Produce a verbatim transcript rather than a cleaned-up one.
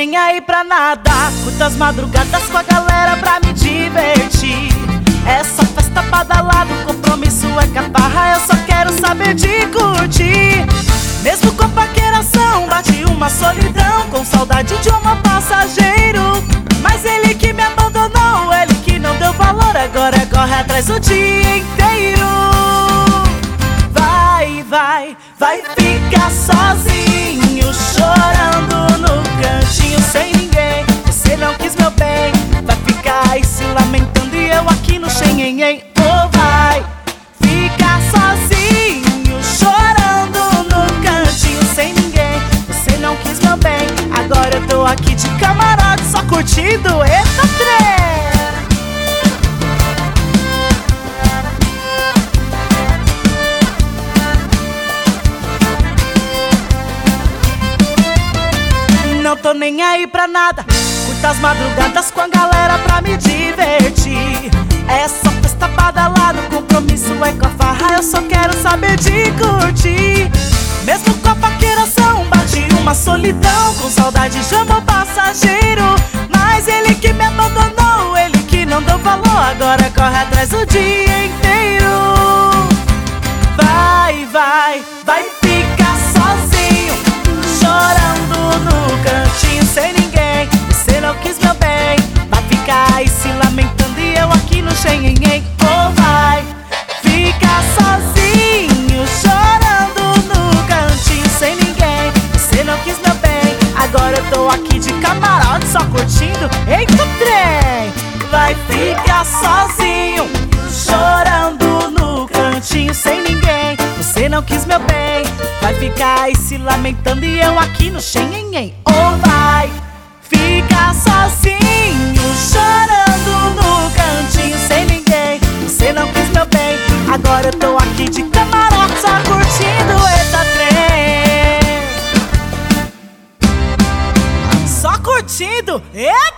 nem aí pra nada. Curto as madrugadas com a galera pra me divertir. Essa festa badalada, o compromisso é caparra. Eu só quero saber de curtir. Mesmo com paqueração, bate uma solidão, com saudade de um passageiro. Mas ele que me abandonou, ele que não deu valor, agora corre atrás o dia inteiro. Vai, vai, vai ficar sozinho, chorando no cantinho sem ninguém. Você não quis meu bem, vai ficar aí se lamentando e eu aqui no xenhenhen. Oh, vai ficar sozinho, chorando no cantinho sem ninguém. Você não quis meu bem, agora eu tô aqui de camarote só curtindo. Eita trem! Não tô nem aí pra nada, curto as madrugadas com a galera pra me divertir. Essa festa badalada, o compromisso é com a farra. Eu só quero saber de curtir. Mesmo com a paqueração, bate uma solidão, com saudade chama o passageiro. Mas ele que me abandonou, ele que não deu valor, agora corre atrás o dia inteiro. Vai, vai, vai ficar sozinho, chorando no cantinho sem ninguém. Você não quis meu bem, vai ficar aí se lamentando e eu aqui no xenhenhen. Oh, vai ficar sozinho, chorando no cantinho sem ninguém. Você não quis meu bem, agora eu tô aqui de camarote só curtindo. Eita trem! Vai ficar sozinho, chorando no cantinho sem ninguém. Você não quis meu bem, vai ficar aí se lamentando e eu aqui no xenhenhen. Ou vai ficar sozinho, chorando no cantinho sem ninguém. Você não quis meu bem, agora eu tô aqui de camarote só curtindo. Eita trem! Só curtindo. Eita!